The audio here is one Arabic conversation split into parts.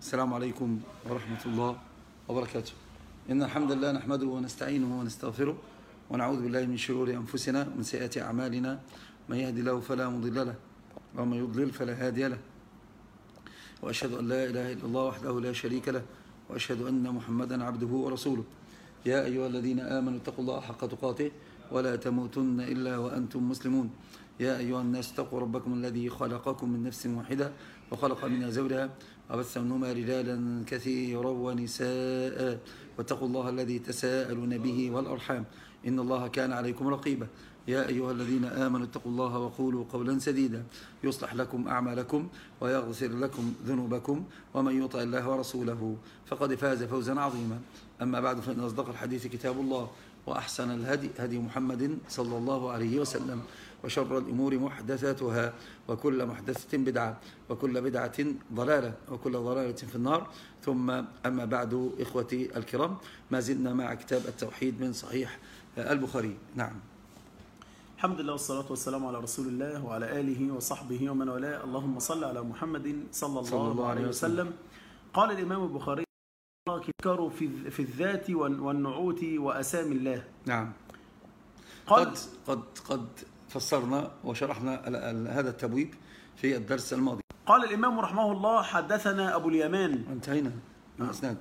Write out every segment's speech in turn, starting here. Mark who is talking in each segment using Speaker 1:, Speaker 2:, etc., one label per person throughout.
Speaker 1: السلام عليكم ورحمة الله وبركاته. إن الحمد لله نحمده ونستعينه ونستغفره ونعوذ بالله من شرور أنفسنا ومن سيئات أعمالنا. من يهدي له فلا مضل له ومن يضلل فلا هادي له، وأشهد أن لا إله إلا الله وحده لا شريك له، وأشهد أن محمدا عبده ورسوله. يا أيها الذين آمنوا اتقوا الله حق تقاته ولا تموتن إلا وأنتم مسلمون. يا أيها الناس اتقوا ربكم الذي خلقكم من نفس واحدة وخلق منها زوجها وبث منهما رجالا كثيرا ونساء، واتقوا الله الذي تساءلون به والأرحام إن الله كان عليكم رقيبا. يا أيها الذين آمنوا اتقوا الله وقولوا قولا سديدا يصلح لكم أعمالكم ويغفر لكم ذنوبكم، ومن يطع الله ورسوله فقد فاز فوزا عظيما. أما بعد، فإن أصدق الحديث كتاب الله، وأحسن الهدي هدي محمد صلى الله عليه وسلم، وشر الأمور محدثاتها، وكل محدثة بدعة، وكل بدعة ضلالة، وكل ضلالة في النار. ثم أما بعد، إخوتي الكرام، ما زلنا مع كتاب التوحيد من صحيح البخاري. نعم.
Speaker 2: الحمد لله والصلاة والسلام على رسول الله وعلى آله وصحبه ومن والاه. اللهم صل على محمد صلى الله عليه وسلم. قال الإمام البخاري يذكر في الذات والنعوت وأسامي الله.
Speaker 1: نعم.
Speaker 2: قال
Speaker 1: قد فسرنا وشرحنا هذا التبويب في الدرس الماضي.
Speaker 2: قال الإمام رحمه الله: حدثنا أبو اليمان.
Speaker 1: انتهينا من الإسناد.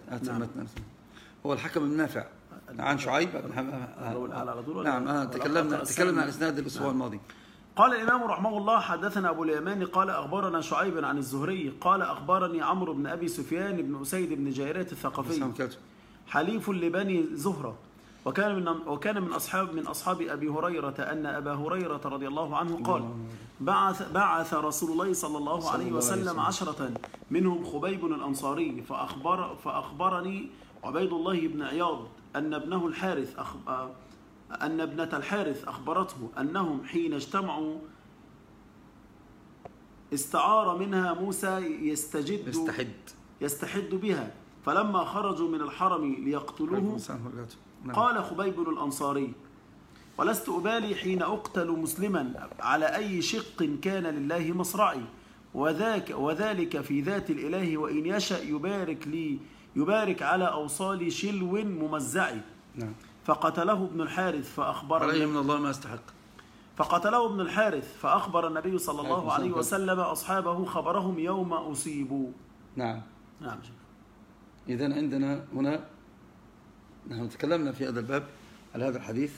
Speaker 1: هو الحكم بن نافع عن شعيب. نعم. تكلمنا عن الإسناد الأسبوع الماضي.
Speaker 2: قال الإمام رحمه الله: حدثنا أبو اليمان قال أخبرنا شعيب عن الزهري قال أخبرني عمرو بن أبي سفيان بن أسيد بن جيرات الثقفي حليف لبني زهرة، وكان من أصحاب أبي هريرة، أن أبا هريرة رضي الله عنه قال: بعث رسول الله صلى الله عليه وسلم 10 منهم خبيب الأنصاري، فأخبرني عبيد الله بن عياض أن ابنة الحارث أخبرته أنهم حين اجتمعوا استعار منها موسى يستحد بها، فلما خرجوا من الحرم ليقتلوه قال خبيب الأنصاري: ولست أبالي حين أقتل مسلما على أي شق كان لله مصرعي، وذلك في ذات الإله، وإن يشأ يبارك على أوصال شلو ممزعي.
Speaker 1: نعم.
Speaker 2: فقتله ابن الحارث
Speaker 1: عليه من الله ما يستحق.
Speaker 2: فقتله ابن الحارث فأخبر النبي صلى الله عليه وسلم أصحابه خبرهم يوم أصيبوا.
Speaker 1: نعم. إذن عندنا هنا نحن تكلمنا في هذا الباب على هذا الحديث.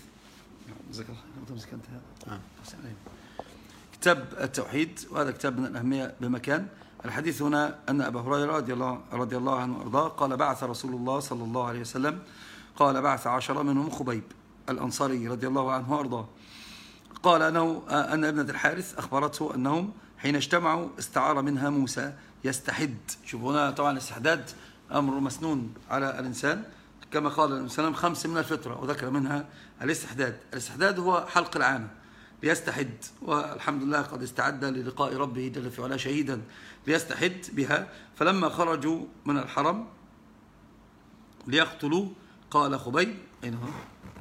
Speaker 1: كتاب التوحيد، وهذا كتاب من الأهمية بمكان. الحديث هنا أن أبا هريرة رضي الله عنه وأرضاه قال: بعث رسول الله صلى الله عليه وسلم، قال بعث 10 منهم خبيب الأنصاري رضي الله عنه وأرضاه، قال أن ابنة الحارث أخبرته أنهم حين اجتمعوا استعار منها موسى يستحد. شوفوا هنا طبعا الاستحداد أمر مسنون على الإنسان، كما قال النبي صلى الله عليه وسلم 5 من الفطرة، وذكر منها الاستحداد. الاستحداد هو حلق العانة ليستحد، والحمد لله قد استعد للقاء ربه جل في علاه شهيدا ليستحد بها. فلما خرجوا من الحرم ليقتلوا قال خبيب، أين هو؟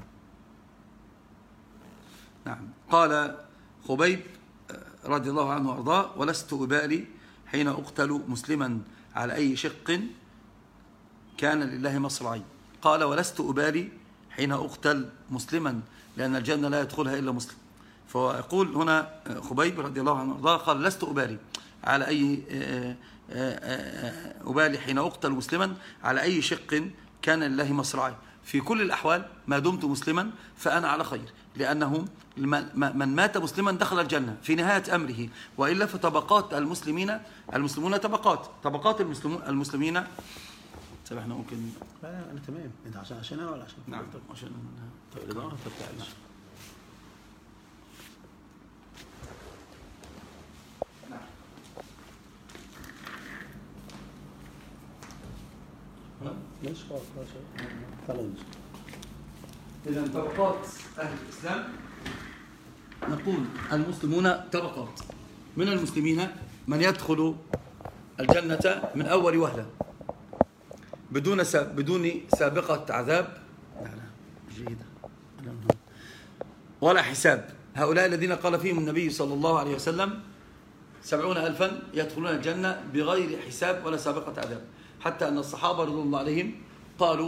Speaker 1: نعم. قال خبيب رضي الله عنه وارضاه: ولست أبالي حين أقتل مسلما على أي شق كان لله مصرعي. قال: ولست أبالي حين أقتل مسلما، لأن الجنة لا يدخلها إلا مسلم. فهو يقول هنا خبيب رضي الله عنه وارضاه قال: لست أبالي على أي أبالي حين أقتل مسلما على أي شق كان لله مصرعي. في كل الأحوال ما دمت مسلما فأنا على خير، لأنه من مات مسلما دخل الجنة في نهاية أمره، وإلا فطبقات المسلمون طبقات المسلمين. سامحنا ممكن.
Speaker 2: لا أنا تمام. أنت عشان أنا ولا عشان؟
Speaker 1: نعم عشان
Speaker 2: الإدارة بتاعتنا. ليش خلاص
Speaker 1: إذن طبقات أهل الإسلام، نقول المسلمون طبقات. من المسلمين من يدخل الجنة من أول وهلة بدون سابقة عذاب ولا حساب. هؤلاء الذين قال فيهم النبي صلى الله عليه وسلم 70,000 يدخلون الجنة بغير حساب ولا سابقة عذاب. حتى أن الصحابة رضي الله عليهم قالوا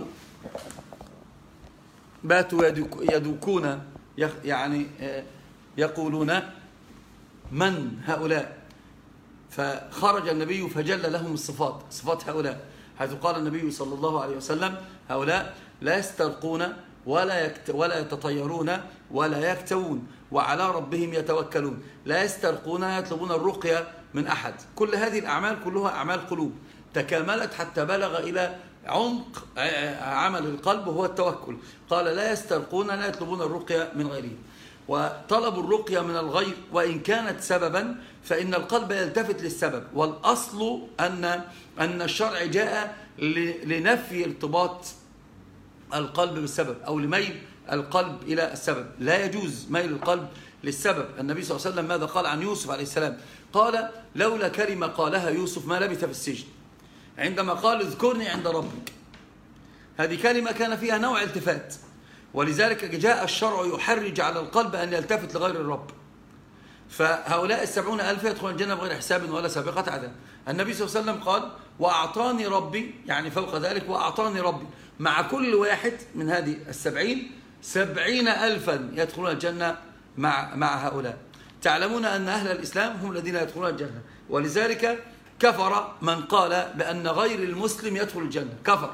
Speaker 1: باتوا يدوكون يعني يقولون من هؤلاء، فخرج النبي فجل لهم الصفات، صفات هؤلاء، حيث قال النبي صلى الله عليه وسلم هؤلاء لا يسترقون ولا يتطيرون ولا يكتوون وعلى ربهم يتوكلون، لا يسترقون يطلبون الرقية من أحد. كل هذه الأعمال كلها أعمال قلوب تكاملت حتى بلغ إلى عمق عمل القلب وهو التوكل. قال لا يسترقون لا يطلبون الرقية من غيرهم. وطلب الرقية من الغير وإن كانت سببا فإن القلب يلتفت للسبب، والأصل أن الشرع جاء لنفي ارتباط القلب بالسبب أو لميل القلب إلى السبب. لا يجوز ميل القلب للسبب. النبي صلى الله عليه وسلم ماذا قال عن يوسف عليه السلام؟ قال لولا كلمة قالها يوسف ما لبث في السجن. عندما قال اذكرني عند ربك، هذه كلمة كان فيها نوع التفات، ولذلك جاء الشرع يحرج على القلب أن يلتفت لغير الرب. فهؤلاء 70,000 يدخلون الجنة بغير حساب ولا سابقة عذاب. النبي صلى الله عليه وسلم قال وأعطاني ربي، يعني فوق ذلك وأعطاني ربي مع كل واحد من هذه 70,000 يدخلون الجنة مع هؤلاء. تعلمون أن أهل الإسلام هم الذين يدخلون الجنة، ولذلك كفر من قال بأن غير المسلم يدخل الجنة، كفر،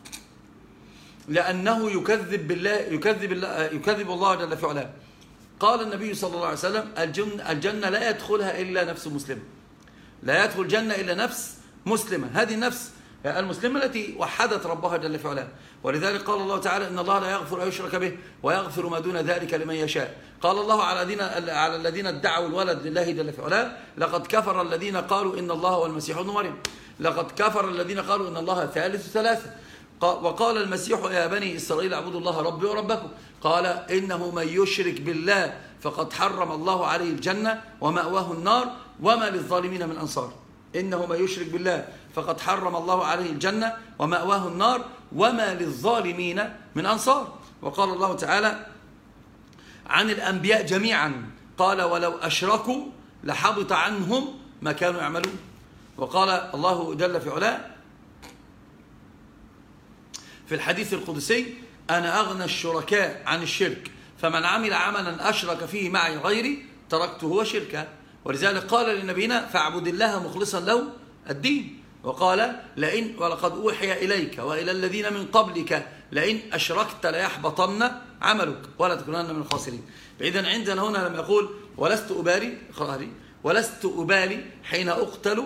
Speaker 1: لأنه يكذب بالله، يكذب الله جل في علاه. قال النبي صلى الله عليه وسلم الجنة لا يدخلها إلا نفس مسلمة، لا يدخل الجنة إلا نفس مسلمة، هذه النفس المسلمة التي وحدت ربها جل في علاه. ولذلك قال الله تعالى إن الله لا يغفر أن يشرك به ويغفر ما دون ذلك لمن يشاء. قال الله على الذين ادعوا الولد لله جل في علاه لقد كفر الذين قالوا إن الله هو المسيح ابن مريم، لقد كفر الذين قالوا إن الله ثالث ثلاثة. وقال المسيح يا بني إسرائيل اعبدوا الله ربي وربكم، قال إنه من يشرك بالله فقد حرم الله عليه الجنة ومأواه النار وما للظالمين من أنصار. إنه من يشرك بالله فقد حرم الله عليه الجنة ومأواه النار وما للظالمين من أنصار. وقال الله تعالى عن الأنبياء جميعا قال ولو أشركوا لحبط عنهم ما كانوا يعملون. وقال الله جل في علاه في الحديث القدسي أنا أغنى الشركاء عن الشرك فمن عمل عملا أشرك فيه معي غيري تركته وشركه. ولذلك قال لنبينا فاعبد الله مخلصا له الدين. وقال ولقد أوحي إليك وإلى الذين من قبلك لئن أشركت ليحبطن عملك ولا تكونن من الخاسرين. إذن عندنا هنا لما يقول ولست أبالي حين أقتل،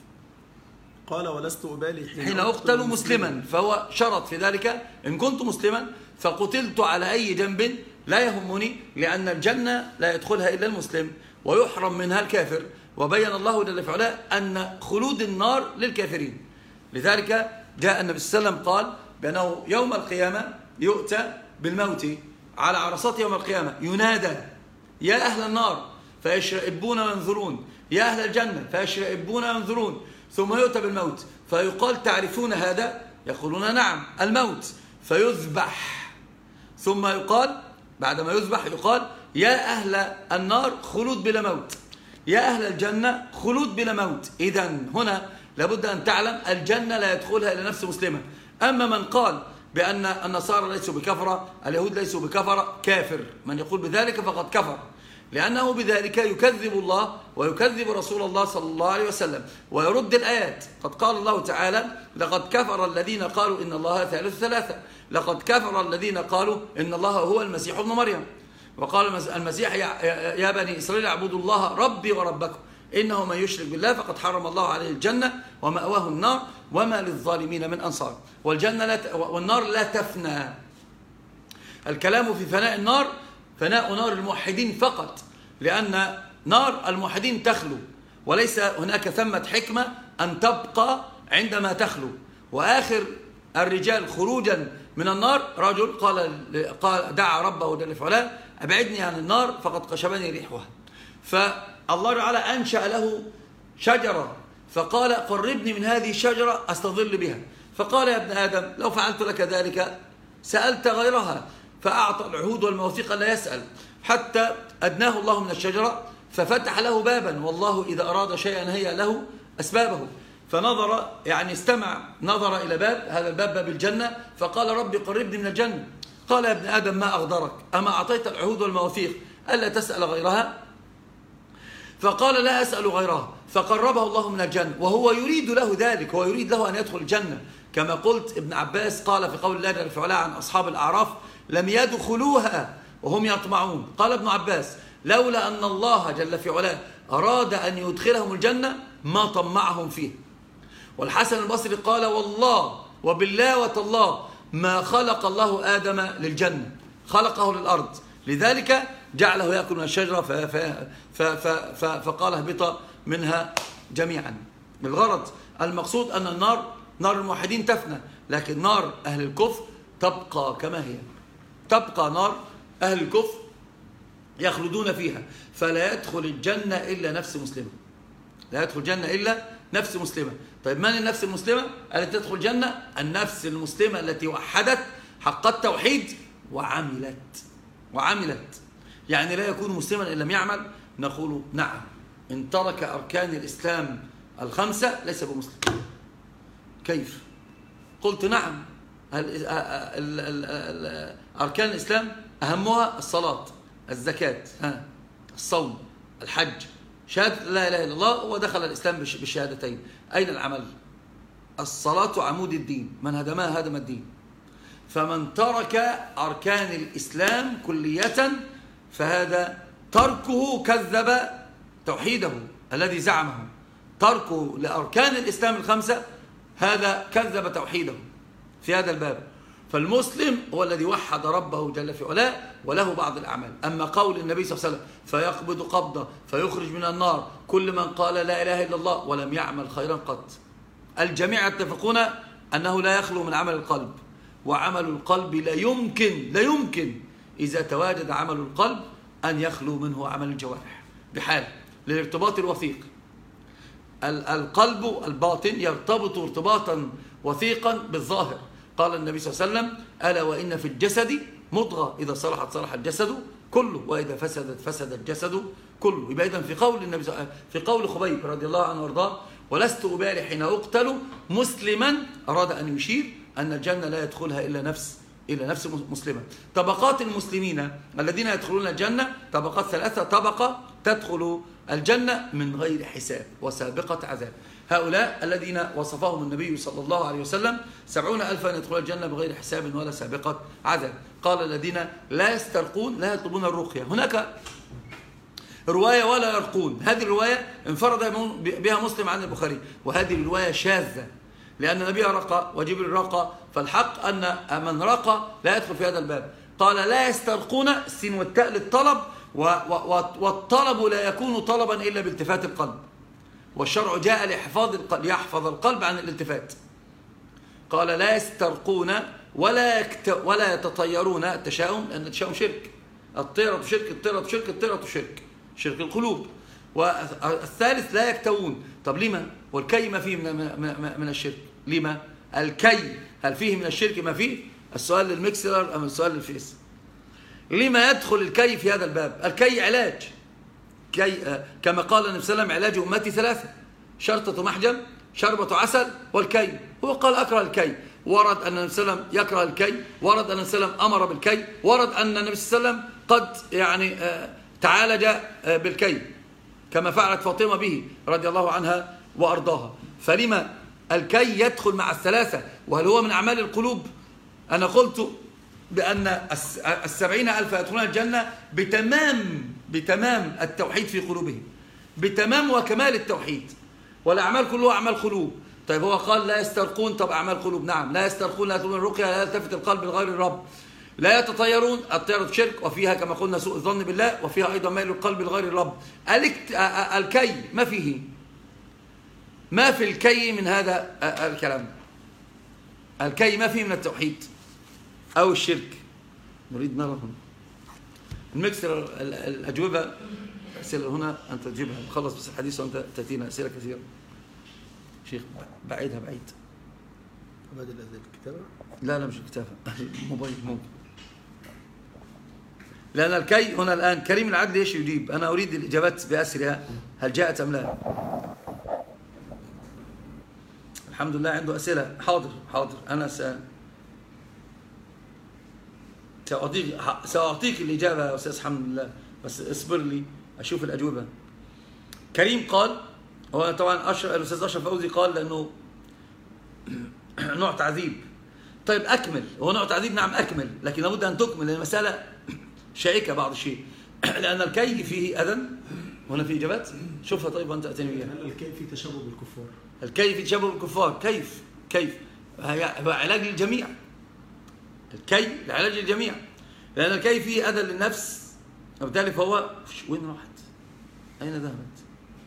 Speaker 2: قال ولست أبالي
Speaker 1: حين أقتل مسلما، فهو شرط في ذلك إن كنت مسلما فقتلت على أي جنب لا يهمني، لأن الجنة لا يدخلها إلا المسلم ويحرم منها الكافر. وبين الله جل في علاه أن خلود النار للكافرين. لذلك جاء النبي صلى الله عليه وسلم قال بأنه يوم القيامة يؤتى بالموت على عرصات يوم القيامة ينادى يا أهل النار فيشرئبون وينظرون، يا أهل الجنة فيشرئبون وينظرون، ثم يؤتى بالموت فيقال تعرفون هذا؟ يقولون نعم الموت، فيذبح، ثم يقال بعدما يذبح يقال يا أهل النار خلود بلا موت، يا أهل الجنة خلود بلا موت. إذن هنا لابد أن تعلم الجنة لا يدخلها إلا نفس مسلمة. أما من قال بأن النصارى ليسوا بكفرة، اليهود ليسوا بكفرة، كافر. من يقول بذلك فقد كفر، لأنه بذلك يكذب الله ويكذب رسول الله صلى الله عليه وسلم ويرد الآيات. قد قال الله تعالى لقد كفر الذين قالوا إن الله ثالث ثلاثة، لقد كفر الذين قالوا إن الله هو المسيح ابن مريم. وقال المسيح يا بني إسرائيل اعبدوا الله ربي وربكم إنه من يشرك بالله فقد حرم الله عليه الجنة ومأواه النار وما للظالمين من أنصار. والنار لا تفنى. الكلام في فناء النار فناء نار الموحدين فقط، لأن نار الموحدين تخلو، وليس هناك ثمة حكمة أن تبقى عندما تخلو. وآخر الرجال خروجا من النار رجل قال دعا ربه جل في علاه أبعدني عن النار فقد قشبني ريحها، فالله تعالى أنشأ له شجرة فقال قربني من هذه الشجرة أستظل بها، فقال يا ابن آدم لو فعلت لك ذلك سألت غيرها، فأعطى العهود والمواثيق لا يسأل، حتى أدناه الله من الشجرة ففتح له بابا، والله إذا أراد شيئا هي له أسبابه. فنظر يعني نظر إلى باب، هذا الباب باب الجنة، فقال ربي قربني من الجنة. قال يا ابن آدم ما أغدرك، أما أعطيت العهود والمواثيق ألا تسأل غيرها؟ فقال لا أسأل غيرها، فقربه الله من الجنة، وهو يريد له ذلك، هو يريد له أن يدخل الجنة. كما قلت ابن عباس قال في قول الله جل في علاه عن أصحاب الأعراف لم يدخلوها وهم يطمعون. قال ابن عباس لولا أن الله جل في علاه أراد أن يدخلهم الجنة ما طمعهم فيه. والحسن البصري قال والله وبالله وتالله ما خلق الله آدم للجنة، خلقه للأرض، لذلك جعله يأكل من الشجرة فقال اهبط منها جميعا. الغرض المقصود أن النار نار الموحدين تفنى، لكن نار أهل الكفر تبقى كما هي، تبقى نار أهل الكفر يخلدون فيها، فلا يدخل الجنة إلا نفس مسلمة، لا يدخل الجنة إلا نفس مسلمة. طيب من النفس المسلمة التي تدخل الجنة؟ النفس المسلمة التي وحدت حق التوحيد وعملت. يعني لا يكون مسلما إن لم يعمل. نقول نعم، إن ترك أركان الإسلام الخمسة ليس بمسلم. كيف؟ قلت نعم، أركان الإسلام أهمها الصلاة، الزكاة، الصوم، الحج، شهادة لا إله إلا الله، ودخل الإسلام بالشهادتين. أين العمل؟ الصلاة عمود الدين، من هدمها هدم الدين. فمن ترك أركان الإسلام كلية فهذا تركه كذب توحيده الذي زعمه، تركه لأركان الإسلام الخمسة هذا كذب توحيده في هذا الباب. فالمسلم هو الذي وحد ربه جل في علاه وله بعض الأعمال. أما قول النبي صلى الله عليه وسلم فيقبض قبضة فيخرج من النار كل من قال لا إله إلا الله ولم يعمل خيرا قط، الجميع يتفقون أنه لا يخلو من عمل القلب، وعمل القلب لا يمكن إذا تواجد عمل القلب أن يخلو منه عمل الجوارح بحال للارتباط الوثيق. القلب الباطن يرتبط ارتباطا وثيقا بالظاهر. قال النبي صلى الله عليه وسلم ألا وإن في الجسد مضغة إذا صلحت صلح الجسد كله وإذا فسدت فسد الجسد كله. يبقى إذن في قول خبيب رضي الله عنه وارضاه ولست أبالي حين أقتل مسلما، أراد أن يشير أن الجنة لا يدخلها إلا نفس مسلمة. طبقات المسلمين الذين يدخلون الجنة طبقات ثلاثة. طبقة تدخل الجنة من غير حساب وسابقة عذاب، هؤلاء الذين وصفهم النبي صلى الله عليه وسلم 70,000 يدخلون الجنة بغير حساب ولا سابقة عذاب. قال الذين لا يسترقون لا يطلبون الرقية. هناك رواية ولا يرقون، هذه الرواية انفرد بها مسلم عن البخاري، وهذه الرواية شاذة لأن النبي رقى وجبريل رقى، فالحق أن من رقى لا يدخل في هذا الباب. قال لا يسترقون، السين والتاء للطلب، والطلب لا يكون طلبا إلا بالتفات القلب، والشرع جاء ليحفظ القلب عن الالتفات. قال لا يسترقون ولا يتطيرون، التشاؤم، لأن التشاؤم شرك، الطيرة شرك، شرك القلوب. والثالث لا يكتوون. طب لما؟ والكي ما فيه من الشرك؟ لما؟ الكي هل فيه من الشرك ما فيه؟ السؤال للمكسلر أم السؤال للفيس؟ لما يدخل الكي في هذا الباب؟ الكي علاج، كما قال النبي صلى الله عليه وسلم علاج أمتي 3: شرطة محجم، شربة عسل، والكي. هو قال أكره الكي، ورد أن النبي صلى الله عليه وسلم يكره الكي، ورد أن النبي صلى الله عليه وسلم أمر بالكي، ورد أن النبي صلى الله عليه وسلم قد تعالج بالكي كما فعلت فاطمة به رضي الله عنها وأرضاها. فلما الكي يدخل مع الثلاثة؟ وهل هو من أعمال القلوب؟ أنا قلت بأن 70,000 يدخلون الجنة بتمام التوحيد في قلوبهم، بتمام وكمال التوحيد، والأعمال كلها أعمال قلوب. طيب هو قال لا يسترقون، طب أعمال قلوب. نعم، لا يسترقون، لا يطلبون الرقية، لا يلتفت القلب لغير الرب، لا يتطيرون، الطيرة شرك، وفيها كما قلنا سوء الظن بالله، وفيها أيضا ميل القلب لغير الرب. الكي ما فيه، ما في الكي من هذا الكلام، الكي ما فيه من التوحيد أو الشرك. نريد نرى هنا المكسر الأجوبة، أسئلة هنا أنت تجيبها، خلص بس الحديث وأنت تأتينا أسئلة كثيرة. شيخ بعيدها بعيد.
Speaker 2: بدل الكتابة؟
Speaker 1: لا مش الكتابة، الموبايل ممكن. لأن الكي هنا الآن كريم العدل ايش يجيب؟ أنا أريد الإجابات بأسرها، هل جاءت أم لا؟ الحمد لله عنده أسئلة. حاضر أنا سأعطيك الإجابة يا أستاذ الحمد لله، بس اصبر لي أشوف الأجوبة. كريم قال، هو طبعا الأستاذ أشرف فوزي قال لأنه نوع تعذيب. طيب أكمل، هو نوع تعذيب نعم أكمل، لكن لابد أن تكمل لأن المسألة شائكة بعض الشيء. لأن الكي فيه أذى. هنا في إجابات شوفها. طيب وأنت أتني بيها.
Speaker 2: الكي فيه تشبه بالكفار.
Speaker 1: الكي فيه تشبه بالكفار. كيف هو علاج للجميع. الكي لعلاج للجميع، لأن الكي فيه أذى للنفس، وبالتالي فهو وين راحت؟ أين ذهبت؟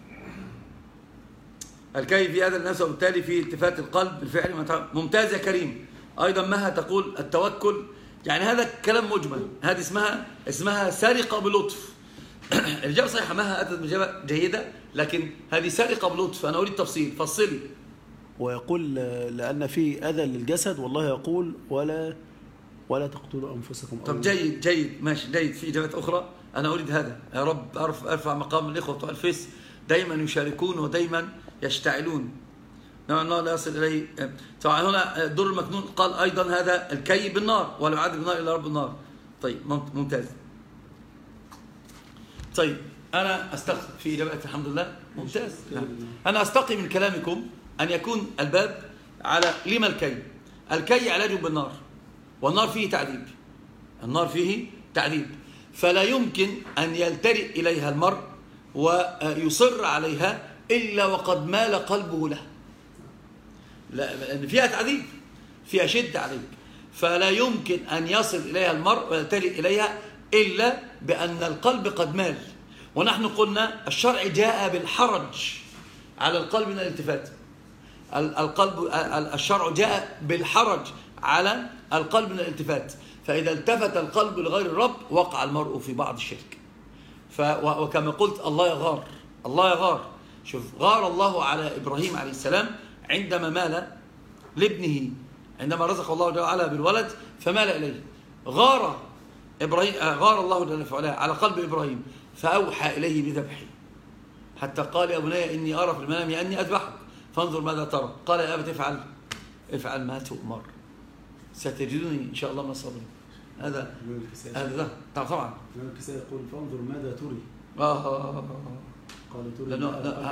Speaker 1: الكي فيه أذى للنفس، وبالتالي فيه التفات القلب بالفعل. ممتاز يا كريم. أيضا مها تقول التوكل، يعني هذا كلام مجمل، هذه اسمها سرقة بلطف. الإجابة صحيحة، مها أتت بإجابة جيدة، لكن هذه سرقة بلطف. أنا أريد تفصيل، فصلي.
Speaker 2: ويقول لأن في أذى للجسد، والله يقول ولا تقتلوا أنفسكم.
Speaker 1: طب جيد ماشي جيد. في إجابات أخرى أنا أريد هذا. يا رب أرفع مقام الإخوة بتوع الفيس، دايما يشاركون ودايما يشتعلون. نوع النار لا يصل إليه. طبعا هنا در المكنون قال أيضا هذا الكي بالنار، ولا يعذب بالنار إلا رب النار. طيب ممتاز. طيب أنا أستقي في إجابات الحمد لله. ممتاز. أنا أستقي من كلامكم أن يكون الباب على لما الكي علاج بالنار، والنار فيه تعذيب. النار فيه تعذيب، فلا يمكن أن يلترئ إليها المرء ويصر عليها إلا وقد مال قلبه له، لأن فيها تعذيب، فيها شدة عليك، فلا يمكن أن يصل إليها المرء ويلترئ إليها إلا بأن القلب قد مال. ونحن قلنا الشرع جاء بالحرج على القلب من الالتفات. الشرع جاء بالحرج على القلب من الالتفات، فإذا التفت القلب لغير الرب وقع المرء في بعض الشرك. وكما قلت الله يغار. شوف، غار الله على إبراهيم عليه السلام عندما مال لابنه، عندما رزق الله جل وعلا بالولد فمال إليه. غار الله جل وعلا على قلب إبراهيم فأوحى إليه بذبحه، حتى قال يا بني إني أرى في المنام أني أذبحك فانظر ماذا ترى. قال يا أبت افعل ما تؤمر ستجدني إن شاء الله من الصابرين. هذا طبعا
Speaker 2: الكساء يقول فانظر ماذا تري. قال تري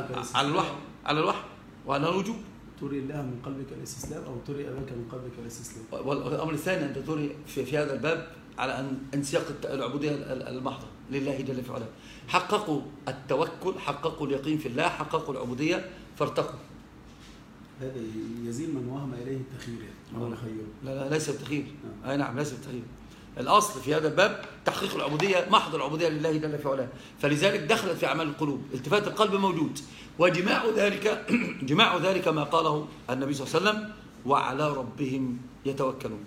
Speaker 1: على الوحي وعلى الوجوب.
Speaker 2: تري الله من قلبك الاستسلام، أو تري أباك من قلبك الاستسلام.
Speaker 1: والأمر الثاني أن تري في هذا الباب على انسياق العبودية المحضة لله جل في علاه. حققوا التوكل، حققوا اليقين في الله، حققوا العبودية فارتقوا.
Speaker 2: هذا يزيل من وهم إليه التخيير.
Speaker 1: لا ليس بالتخيير. أي نعم ليس بالتخيير. الأصل في هذا الباب تحقيق العبودية، محض العبودية لله جل في علاه. فلذلك دخلت في أعمال القلوب. التفات القلب موجود، وجماع ذلك ما قاله النبي صلى الله عليه وسلم وعلى ربهم يتوكلون.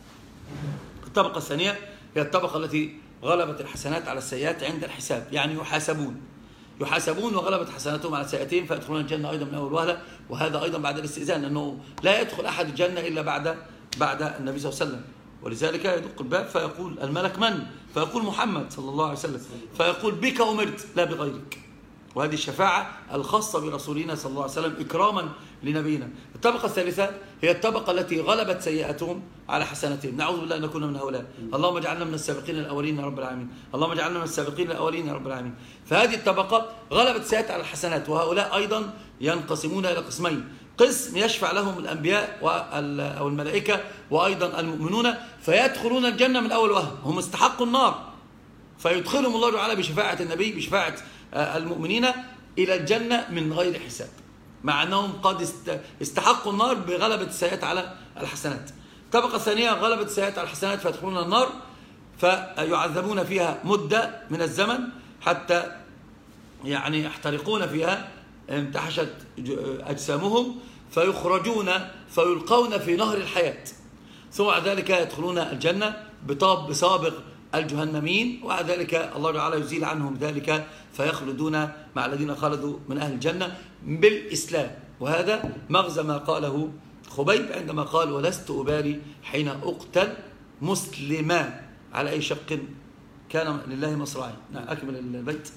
Speaker 1: الطبقة الثانية هي الطبقة التي غلبت الحسنات على السيئات عند الحساب، يعني يحاسبون وغلبت حسناتهم على سيئاتهم فيدخلون الجنة أيضا من أول وهلة، وهذا أيضا بعد الاستئذان، لأنه لا يدخل أحد الجنة إلا بعد النبي صلى الله عليه وسلم. ولذلك يدق الباب فيقول الملك من؟ فيقول محمد صلى الله عليه وسلم، فيقول بك أمرت لا بغيرك. وهذه الشفاعة الخاصة برسولنا صلى الله عليه وسلم إكراما لنبينا. الطبقة الثالثة هي الطبقة التي غلبت سيئاتهم على حسناتهم. نعوذ بالله أن نكون من هؤلاء. اللهم اجعلنا من السابقين الأولين يا رب العالمين. اللهم اجعلنا من السابقين الأولين يا رب العالمين. فهذه الطبقة غلبت سيئات على الحسنات، وهؤلاء أيضا ينقسمون إلى قسمين: قسم يشفع لهم الأنبياء أو الملائكة وأيضا المؤمنون فيدخلون الجنة من أول وهلة، هم استحقوا النار فيدخلهم الله تعالى بشفاعة النبي، بشفاعة المؤمنين إلى الجنة من غير حساب، مع أنهم قد استحقوا النار بغلبة السيئات على الحسنات. الطبقة الثانية غلبة السيئات على الحسنات فيدخلون النار فيعذبون فيها مدة من الزمن حتى يعني يحترقون فيها، انتحشت أجسامهم فيخرجون فيلقون في نهر الحياة، ثم بعد ذلك يدخلون الجنة بسابق الجهنمين، وبعد ذلك الله تعالى يزيل عنهم ذلك فيخلدون مع الذين خلدوا من أهل الجنة بالإسلام. وهذا مغزى ما قاله خبيب عندما قال ولست أبالي حين أقتل مسلما على أي شق كان لله مصراعي. أكمل البيت.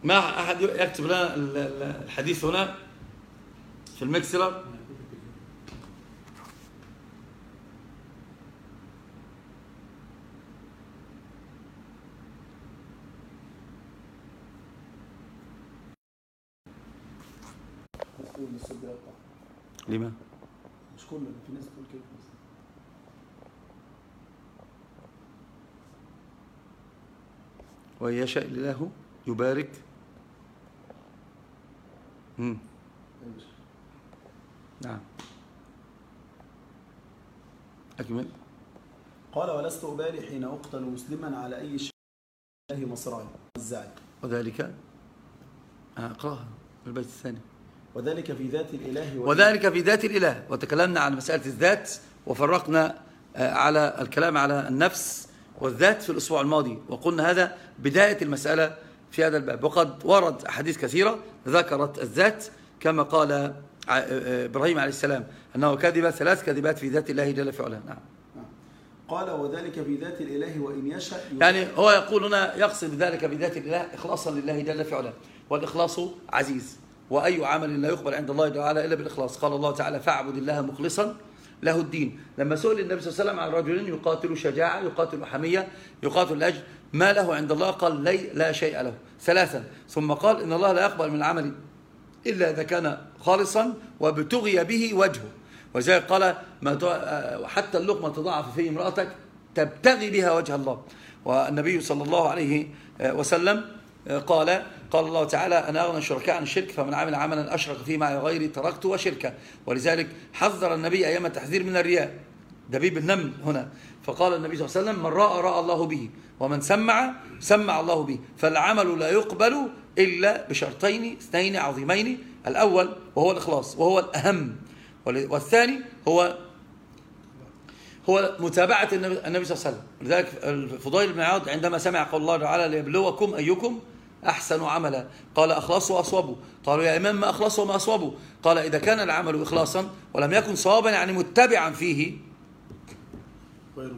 Speaker 1: ما أحد يكتب لنا الحديث هنا في المكسرة؟ لما؟
Speaker 2: مش كله، في ناس بتقول كده.
Speaker 1: وإن يشاء الله يبارك. نعم أكمل.
Speaker 2: قال ولست أبالي حين أقتل مسلما على أي شيء الله مصرعي الزعي.
Speaker 1: وذلك اقراها البيت الثاني.
Speaker 2: وذلك في ذات الإله
Speaker 1: وذلك في ذات الإله. وتكلمنا عن مسألة الذات وفرقنا على الكلام على النفس والذات في الأسبوع الماضي، وقلنا هذا بداية المسألة في هذا الباب. وقد ورد أحاديث كثيرة ذكرت الذات كما قال إبراهيم عليه السلام أنه كذب 3 كذبات في ذات الله جل في علاه. نعم.
Speaker 2: قال وذلك في ذات الإله وإن يشاء
Speaker 1: يعني هو يقول هنا يقصد ذلك بذات الإله إخلاصا لله جل في علاه، والإخلاص عزيز، وأي عمل لا يقبل عند الله تعالى إلا بالإخلاص. قال الله تعالى فاعبد الله مخلصا له الدين. لما سئل النبي صلى الله عليه وسلم عن رجل يقاتل شجاعة يقاتل حمية يقاتل لأجل ما له عند الله، قال لا شيء له 3، ثم قال إن الله لا يقبل من العمل إلا إذا كان خالصا وابتغي به وجهه. ولذلك قال حتى اللقمة تضاعف في امرأتك تبتغي بها وجه الله. والنبي صلى الله عليه وسلم قال الله تعالى أنا أغنى الشركاء عن الشرك فمن عمل عملا أشرك فيه معي غيري تركته وشركه. ولذلك حذر النبي أيام التحذير من الرياء، دبيب النمل هنا. فقال النبي صلى الله عليه وسلم من رأى الله به ومن سمع الله به. فالعمل لا يقبل إلا بشرطين 2 عظيمين، الأول وهو الإخلاص وهو الأهم، والثاني هو متابعة النبي صلى الله عليه وسلم. لذلك الفضيل بن عياض عندما سمع قول الله تعالى ليبلوكم أيكم أحسن عملا قال أخلصوا وأصوبوا. قالوا يا إمام ما أخلصوا وما أصوبوا؟ قال إذا كان العمل إخلاصا ولم يكن صوابا يعني متبعا فيه
Speaker 2: غير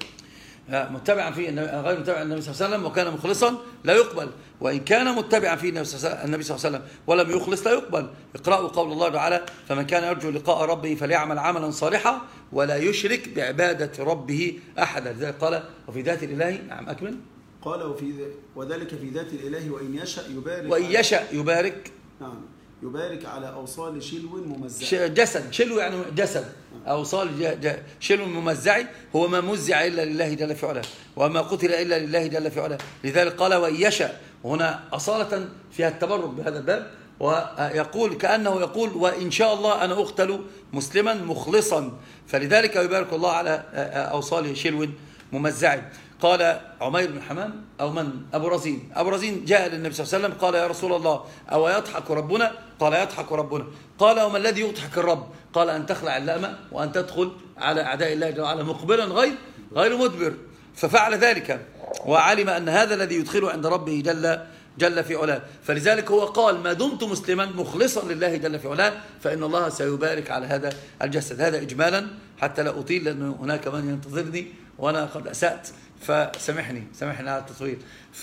Speaker 1: متبعا فيه غير متبع النبي صلى الله عليه وسلم وكان مخلصا لا يقبل، وإن كان متبعا فيه النبي صلى الله عليه وسلم ولم يخلص لا يقبل. اقرأوا قول الله تعالى فمن كان يرجو لقاء ربه فليعمل عملا صالحا ولا يشرك بعبادة ربه أحدا. لذلك قال وفي ذات الإله. نعم أكمل.
Speaker 2: قال وذلك في ذات الإله وإن
Speaker 1: يشاء يبارك.
Speaker 2: نعم يبارك على أوصال شلو ممزع.
Speaker 1: جسد شلو يعني جسد، أوصال شلو ممزع هو ما مزع إلا لله جل في علاه وما قتل إلا لله جل في علاه. لذلك قال وإن يشاء، وهنا أصالة فيها التبرك بهذا الباب، ويقول كأنه يقول وإن شاء الله أنا أقتل مسلما مخلصا، فلذلك يبارك الله على أوصال شلو ممزع. قال عمير بن حمام أو من أبو رزين جاء للنبي صلى الله عليه وسلم قال يا رسول الله أو يضحك ربنا؟ قال يضحك ربنا. قال وما الذي يضحك الرب؟ قال أن تخلع اللأمة وأن تدخل على أعداء الله جل وعلا مقبلا غير مدبر. ففعل ذلك وعلم أن هذا الذي يدخله عند ربه جل في علاه. فلذلك هو قال ما دمت مسلما مخلصا لله جل في علاه فإن الله سيبارك على هذا الجسد. هذا إجمالا حتى لا أطيل لأن هناك من ينتظرني وأنا قد أسأت، فسامحني على التطويل.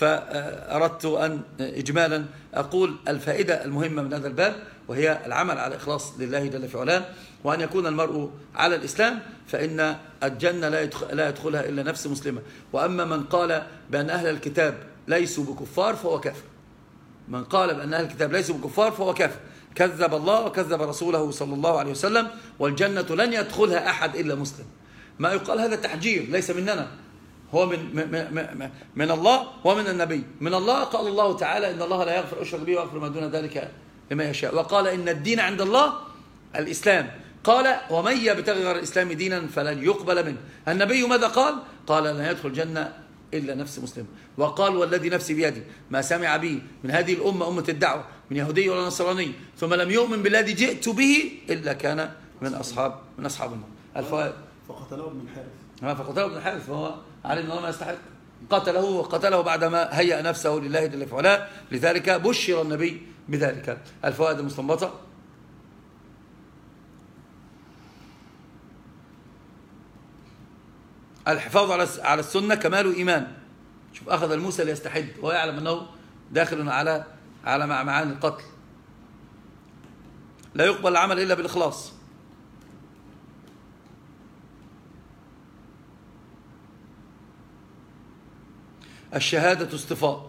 Speaker 1: فأردت أن إجمالا أقول الفائدة المهمة من هذا الباب وهي العمل على إخلاص لله جل في علاه، وأن يكون المرء على الإسلام، فإن الجنة لا يدخلها إلا نفس مسلمة. وأما من قال بأن أهل الكتاب ليسوا بكفار فهو كافر. من قال بأن أهل الكتاب ليسوا بكفار فهو كافر، كذب الله وكذب رسوله صلى الله عليه وسلم، والجنة لن يدخلها أحد إلا مسلم. ما يقال هذا تحجير ليس مننا، هو من الله ومن النبي. من الله قال الله تعالى إن الله لا يغفر أشرك به ويغفر ما دون ذلك لما يشاء، وقال إن الدين عند الله الإسلام. قال ومن يبتغي غير الإسلام دينا فلن يقبل منه. النبي ماذا قال؟ قال لن يدخل الجنة إلا نفس مسلم. وقال والذي نفسي بيدي ما سمع به من هذه الأمة أمة الدعوة من يهودي ولا نصراني ثم لم يؤمن بالذي جئت به إلا كان من أصحاب النار. الفوائد.
Speaker 2: فقتله ابن
Speaker 1: الحارث فهو علم أنه ما يستحق، قتله بعدما هيأ نفسه لله جل في علاه. لذلك بشر النبي بذلك. الفوائد المستنبطة: الحفاظ على السنة كمال إيمان. شوف أخذ الموسى ليستحد ويعلم أنه داخل على على معاني القتل. لا يقبل العمل إلا بالإخلاص. الشهادة اصطفاء،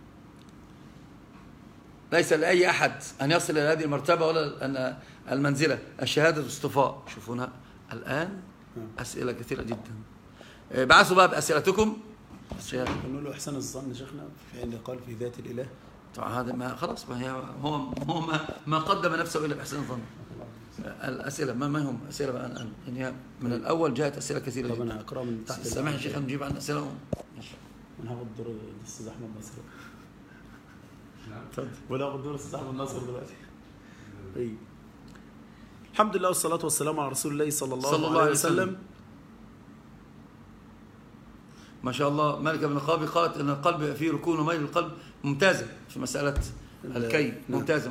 Speaker 1: ليس لأي أحد أن يصل إلى هذه المرتبة ولا أن المنزلة. الشهادة اصطفاء. شوفونا الآن أسئلة كثيرة جدا. بعثوا بقى بأسئلتكم.
Speaker 2: نقول له إحسان الظن شيخنا في حين قال في ذات الإله.
Speaker 1: طبعا هذا ما خلاص، ما هي هو ما قدم نفسه إلا بإحسان الظن. الأسئلة ما هم أسئلة بقى الآن، يعني من الأول جاءت أسئلة كثيرة جدا.
Speaker 2: طب أنا أقرأ من تحت.
Speaker 1: سامحني شيخ نجيب عن أسئلة.
Speaker 2: أنا هاخد دور الأستاذ أحمد ناصر.
Speaker 1: اتفضل.
Speaker 2: ولا هاخد دور الأستاذ أحمد ناصر دلوقتي. طيب. الحمد لله والصلاة والسلام على رسول الله صلى الله عليه وسلم.
Speaker 1: ما شاء الله. مالك بن الخطاب قالت ان القلب فيه ركون وميل القلب ممتازه في مساله الكي. ممتازه.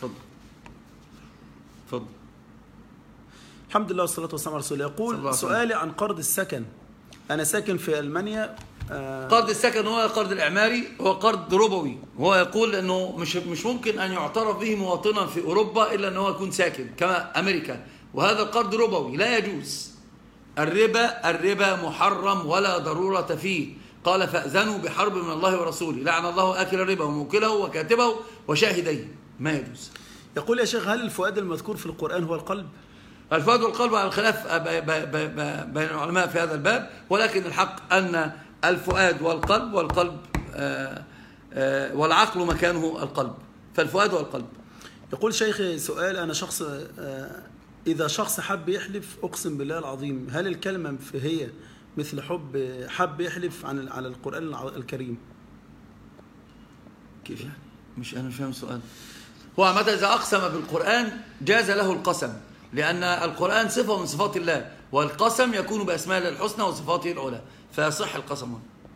Speaker 1: اتفضل.
Speaker 2: الحمد لله والصلاة والسلام على رسول الله. يقول سؤالي عن قرض السكن. أنا ساكن في ألمانيا.
Speaker 1: قرض السكن هو القرض الإعماري، هو قرض ربوي. هو يقول أنه مش ممكن أن يعترف به مواطنا في أوروبا إلا أنه يكون ساكن كما أمريكا، وهذا القرض ربوي لا يجوز. الربا محرم ولا ضرورة فيه. قال فأذنوا بحرب من الله ورسوله. لعن الله آكل الربا وموكله وكاتبه وشاهديه. ما يجوز.
Speaker 2: يقول يا شيخ هل الفؤاد المذكور في القرآن هو القلب؟
Speaker 1: الفؤاد والقلب على الخلاف بين العلماء في هذا الباب، ولكن الحق أن الفؤاد والقلب والعقل مكانه القلب، فالفؤاد والقلب.
Speaker 2: يقول شيخي سؤال. أنا شخص إذا شخص حب يحلف أقسم بالله العظيم، هل الكلمة هي مثل حب يحلف على القرآن الكريم؟
Speaker 1: كيف يعني؟ أنا مش فاهم السؤال. هو متى إذا أقسم بالقرآن جاز له القسم، لأن القرآن صفة من صفات الله، والقسم يكون بأسماء الله الحسنى وصفاته العلى، فيصح القسم.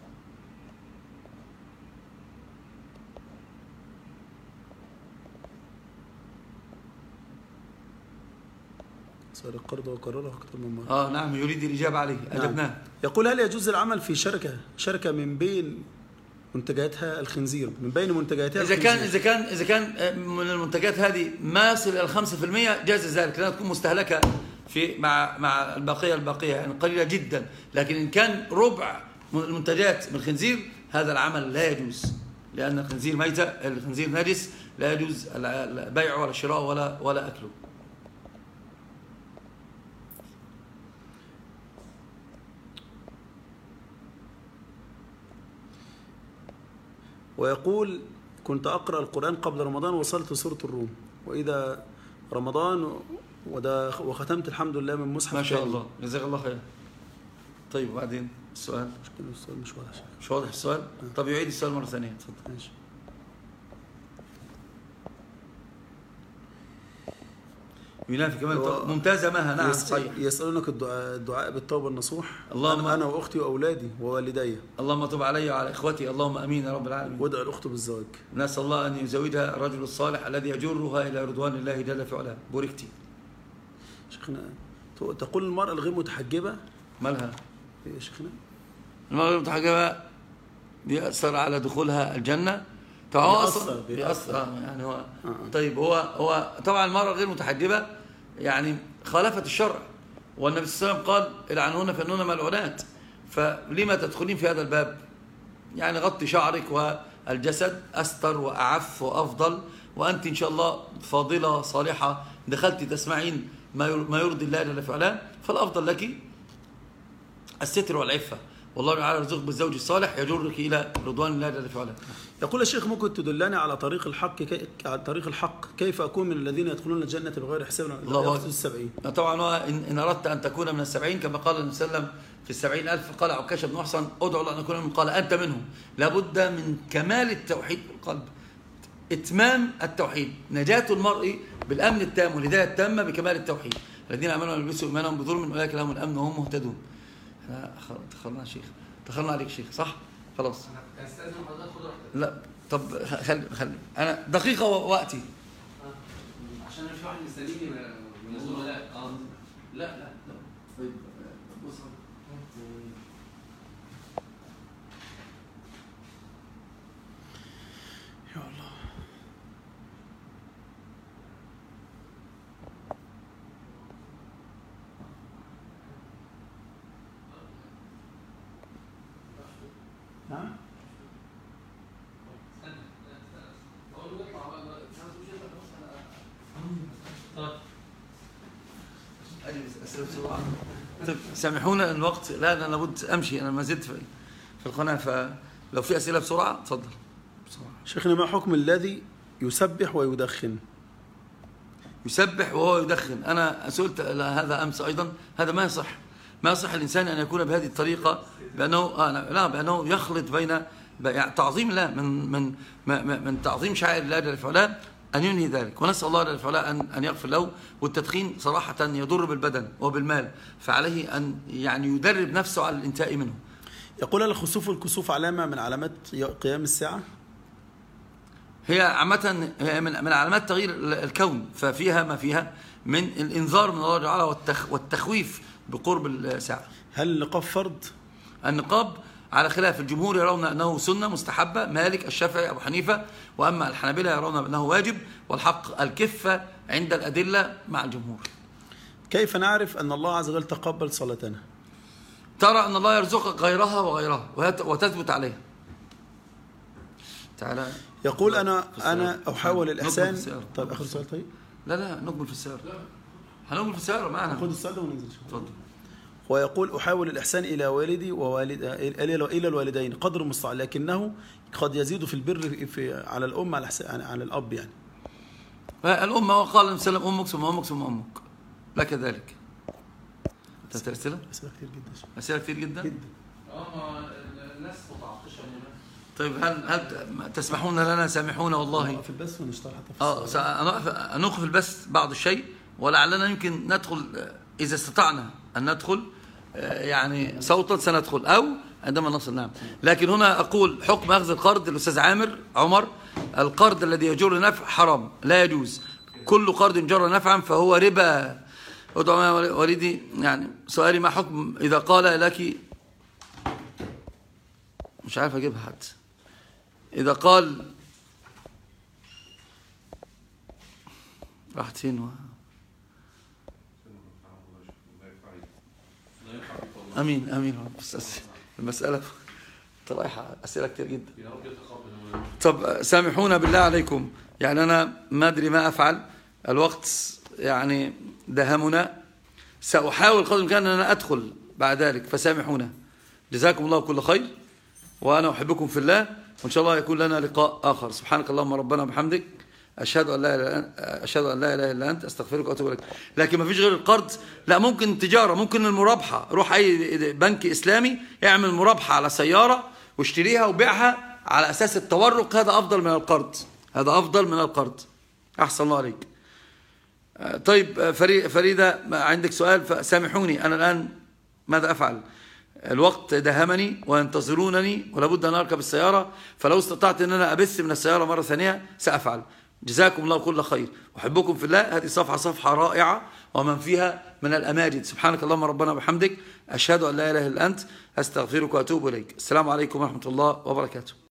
Speaker 2: سؤال القرض وقرره أكثر من مرة.
Speaker 1: نعم، يريد الإجابة عليه. أجبناه.
Speaker 2: نعم. يقول هل يجوز العمل في شركة من بين منتجاتها الخنزير، من بين منتجاتها
Speaker 1: إذا كان من المنتجات هذه ما يصل إلى 5% جاز ذلك، لأنها تكون مستهلكة مع البقية يعني قليلة جدا. لكن إن كان ربع المنتجات من الخنزير هذا العمل لا يجوز، لأن الخنزير ميتة، الخنزير نجس، لا يجوز البيع ولا الشراء ولا أكله.
Speaker 2: ويقول كنت أقرأ القرآن قبل رمضان وصلت سورة الروم، وإذا رمضان وختمت الحمد لله من مصحف.
Speaker 1: ما شاء الله، جزاك الله خير. طيب وبعدين السؤال
Speaker 2: مش واضح.
Speaker 1: مش واضح السؤال. طب يعيد السؤال مرة ثانية. اتفضل.
Speaker 2: ماشي.
Speaker 1: ينافي كمان ممتازة ماها. نعم صحيح.
Speaker 2: يسألونك الدعاء بالتوبة النصوح.
Speaker 1: اللهم
Speaker 2: أنا وأختي وأولادي ووالدي.
Speaker 1: اللهم تب علي وعلى إخوتي. اللهم أمين يا رب العالمين.
Speaker 2: وادعو الأخت بالزواج.
Speaker 1: نسأل الله أن يزوجها الرجل الصالح الذي يجرها إلى رضوان الله جل في علاه. بوركتي.
Speaker 2: شيخنا تقول المرأة الغير متحجبة
Speaker 1: مالها
Speaker 2: يا شيخنا؟
Speaker 1: المرأة الغير متحجبة بيأثر على دخولها الجنة. بيأثر يعني هو طيب هو طبعا المرأة غير متحجبة يعني خالفت الشرع، والنبي صلى الله عليه وسلم قال العنهن فإنهن ملعونات. فلما تدخلين في هذا الباب؟ يعني غطي شعرك والجسد أستر وأعف وأفضل، وأنت إن شاء الله فاضلة صالحة دخلت تسمعين ما يرضي الله جل في علاه، فالأفضل لك الستر والعفة، والله تعالى يرزقك بالزوج الصالح يجرك إلى رضوان الله جل في علاه.
Speaker 2: يقول الشيخ ممكن تدلني على طريق الحق كيف أكون من الذين يدخلون الجنة بغير حساب؟
Speaker 1: الله 70. طبعا إن أردت أن تكون من 70 كما قال النبي صلى الله عليه وسلم في 70,000 قال عكاشة بن محصن أدعو الله أن أكون منهم، قال أنت منهم. لابد من كمال التوحيد في القلب، إتمام التوحيد، نجاة المرء بالأمن التام والهداية التامة بكمال التوحيد. الذين آمنوا ولبسوا إيمانهم بظلم أولئك لهم الأمن وهم مهتدون. دخلنا يا شيخ، دخلنا عليك شيخ صح؟ خلاص. لا طب خلي انا دقيقه وقتي
Speaker 3: عشان في واحد مستنيني من الزملاء. لا
Speaker 1: طيب بص
Speaker 2: يا الله. نعم.
Speaker 1: طيب سامحونا الوقت، لا أنا لابد أمشي، أنا ما زلت في القناة، فلو في أسئلة بسرعة تفضل بسرعة.
Speaker 2: شيخنا ما حكم الذي يسبح ويدخن؟
Speaker 1: يسبح وهو يدخن، أنا سئلت هذا أمس أيضا، هذا ما يصح. ما يصح الإنسان أن يكون بهذه الطريقة، بأنه يخلط بين تعظيم الله من تعظيم شعائر الله جل وعلا أن ينهي ذلك، ونسأل الله جل وعلا أن يغفر له. والتدخين صراحة يضر بالبدن وبالمال، فعليه أن يعني يدرب نفسه على الانتهاء منه.
Speaker 2: يقول الخسوف والكسوف علامة من علامات قيام الساعة؟
Speaker 1: هي عامة من علامات تغيير الكون، ففيها ما فيها من الإنذار من الله تعالى والتخويف بقرب الساعة.
Speaker 2: هل النقاب فرض؟
Speaker 1: النقاب على خلاف، الجمهور يرون أنه سنة مستحبة، مالك الشافعي أبو حنيفة، وأما الحنابلة يرون أنه واجب، والحق الكفة عند الأدلة مع الجمهور.
Speaker 2: كيف نعرف أن الله عز وجل تقبل صلاتنا؟
Speaker 1: ترى أن الله يرزقك غيرها وغيرها وتثبت عليها. تعالى.
Speaker 2: يقول أنا أحاول الإحسان. طيب آخر سؤال. طيب
Speaker 1: لا نقبل في السيارة، هنقبل في السيارة معنا.
Speaker 2: خد السؤال ده وننزل.
Speaker 1: اتفضل.
Speaker 2: هو يقول أحاول الإحسان إلى والدي إلى الوالدين قدر المستطاع، لكنه قد يزيد في البر على الأم على الأب يعني.
Speaker 1: الأم وقال النبي أمك ثم أمك ثم أمك، لك ذلك. أنت أسئلة؟
Speaker 2: أسئلة كتير جدا.
Speaker 1: أسئلة كتير جدا؟
Speaker 3: الناس متعطشة هنا.
Speaker 1: طيب هل تسمحون لنا؟ سامحونا والله.
Speaker 2: في البث ونشتغل حتى في
Speaker 1: نوقف البث بعض الشيء، ولعلنا يمكن ندخل إذا استطعنا أن ندخل يعني صوتا سندخل، أو عندما نصل. نعم. لكن هنا أقول حكم أخذ القرض الأستاذ عمر، القرض الذي يجر نفع حرام، لا يجوز. كل قرض جر نفعا فهو ربا. ادعو يا والدي، يعني سؤالي ما حكم إذا قال لك، مش عارف أجيبها حتى، إذا قال راحت فين امين المساله رايحه اسئله كتير جدا. طب سامحونا بالله عليكم، يعني انا ما ادري ما افعل، الوقت يعني دهمنا، ساحاول قدر الامكان ان انا ادخل بعد ذلك، فسامحونا. جزاكم الله كل خير، وانا احبكم في الله، وان شاء الله يكون لنا لقاء اخر. سبحانك اللهم ربنا وبحمدك، أشهد أن لا إله إلا أنت، أستغفرك وأتوب إليك. لكن ما فيش غير القرض، لا ممكن تجارة، ممكن المرابحة، روح أي بنك إسلامي اعمل مرابحة على سيارة واشتريها وبيعها على أساس التورق، هذا أفضل من القرض، هذا أفضل من القرض. أحسن الله عليك. طيب فريدة عندك سؤال، فسامحوني أنا الآن ماذا أفعل؟ الوقت دهمني وينتظرونني ولابد أن أركب السيارة، فلو استطعت أن أنا أبث من السيارة مرة ثانية سأفعل. جزاكم الله كل خير، أحبكم في الله. هذه صفحة رائعة ومن فيها من الأماجد. سبحانك اللهم ربنا وبحمدك، أشهد أن لا إله إلا أنت، أستغفرك وأتوب إليك. السلام عليكم ورحمة الله وبركاته.